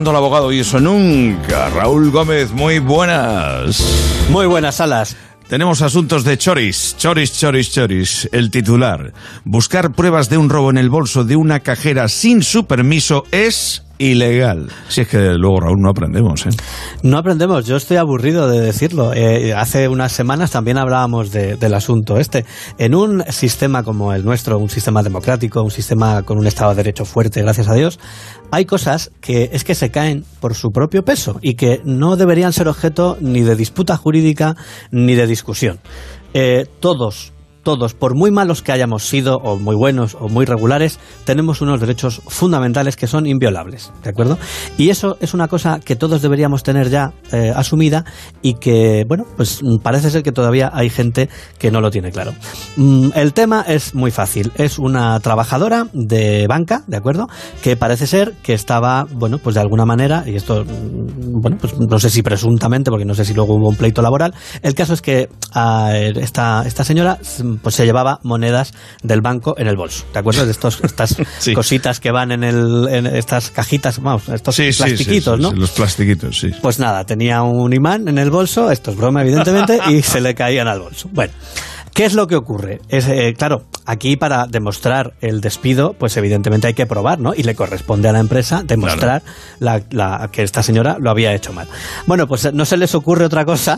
El abogado y eso nunca. Raúl Gómez, muy buenas. Muy buenas, Salas. Tenemos asuntos de choris. El titular. Buscar pruebas de un robo en el bolso de una cajera sin su permiso es ilegal. Si es que luego, Raúl, no aprendemos, ¿eh? No aprendemos, yo estoy aburrido de decirlo. Hace unas semanas también hablábamos del asunto este. En un sistema como el nuestro, un sistema democrático, un sistema con un Estado de Derecho fuerte, gracias a Dios, hay cosas que es que se caen por su propio peso y que no deberían ser objeto ni de disputa jurídica ni de discusión. Todos, por muy malos que hayamos sido, o muy buenos, o muy regulares, tenemos unos derechos fundamentales que son inviolables, ¿de acuerdo? Y eso es una cosa que todos deberíamos tener ya asumida y que, bueno, pues parece ser que todavía hay gente que no lo tiene claro. El tema es muy fácil. Es una trabajadora de banca, ¿de acuerdo? Que parece ser que estaba, bueno, pues de alguna manera, y esto, bueno, pues no sé si presuntamente, porque no sé si luego hubo un pleito laboral, el caso es que esta señora pues se llevaba monedas del banco en el bolso, ¿de acuerdo? De estas sí. Cositas que van en estas cajitas, vamos, estos plastiquitos, ¿no? Los plastiquitos, sí. Pues nada, tenía un imán en el bolso, esto es broma evidentemente, y se le caían al bolso. Bueno, ¿qué es lo que ocurre? Claro, aquí para demostrar el despido, pues evidentemente hay que probar, ¿no? Y le corresponde a la empresa demostrar que esta señora lo había hecho mal. Bueno, pues no se les ocurre otra cosa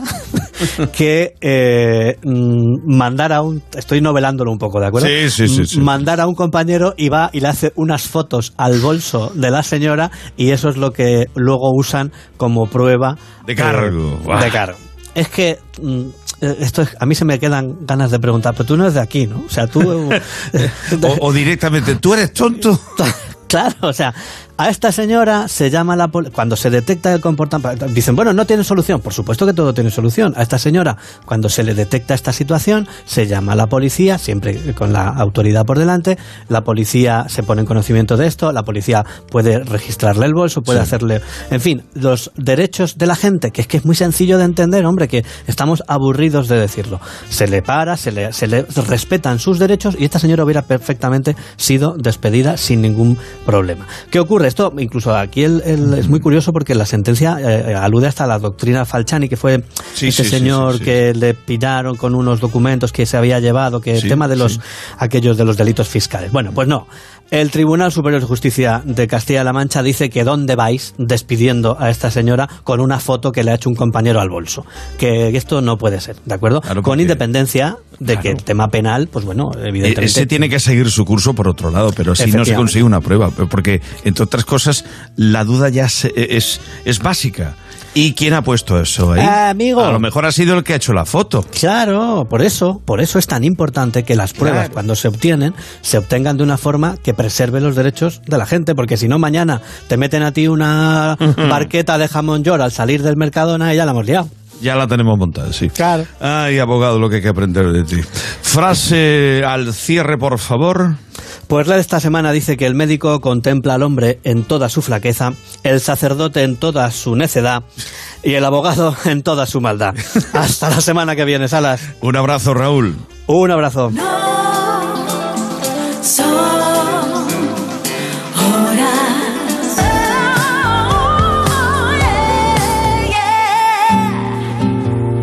que mandar a un... Estoy novelándolo un poco, ¿de acuerdo? Sí. Mandar a un compañero y va y le hace unas fotos al bolso de la señora y eso es lo que luego usan como prueba de cargo. De cargo. Es que... a mí se me quedan ganas de preguntar, pero tú no eres de aquí, ¿no? O sea, tú... o directamente, ¿tú eres tonto? Claro, o sea, a esta señora se llama la policía. Cuando se detecta el comportamiento, dicen, bueno, no tiene solución. Por supuesto que todo tiene solución. A esta señora, cuando se le detecta esta situación, se llama a la policía, siempre con la autoridad por delante. La policía se pone en conocimiento de esto, la policía puede registrarle el bolso, puede hacerle... En fin, los derechos de la gente, que es muy sencillo de entender, hombre, que estamos aburridos de decirlo. Se le para, se le respetan sus derechos y esta señora hubiera perfectamente sido despedida sin ningún problema. ¿Qué ocurre? Esto, incluso aquí es muy curioso porque la sentencia alude hasta a la doctrina Falciani, que fue señor que le pillaron con unos documentos que se había llevado, que el tema de aquellos de los delitos fiscales. Bueno, pues no. El Tribunal Superior de Justicia de Castilla-La Mancha dice que ¿dónde vais despidiendo a esta señora con una foto que le ha hecho un compañero al bolso? Que esto no puede ser, ¿de acuerdo? Claro, con independencia de que el tema penal, pues bueno, evidentemente... Ese tiene que seguir su curso por otro lado, pero si no se consigue una prueba, porque, entre otras cosas, la duda ya es básica. ¿Y quién ha puesto eso ahí? Amigo. A lo mejor ha sido el que ha hecho la foto. Claro, por eso es tan importante que las pruebas, cuando se obtengan de una forma que preserve los derechos de la gente, porque si no, mañana te meten a ti una barqueta de jamón york al salir del Mercadona y ya la hemos liado. Ya la tenemos montada, sí. Claro. Ay, abogado, lo que hay que aprender de ti. Frase al cierre, por favor. Pues la de esta semana dice que el médico contempla al hombre en toda su flaqueza, el sacerdote en toda su necedad y el abogado en toda su maldad. Hasta la semana que viene, Salas. Un abrazo, Raúl. Un abrazo.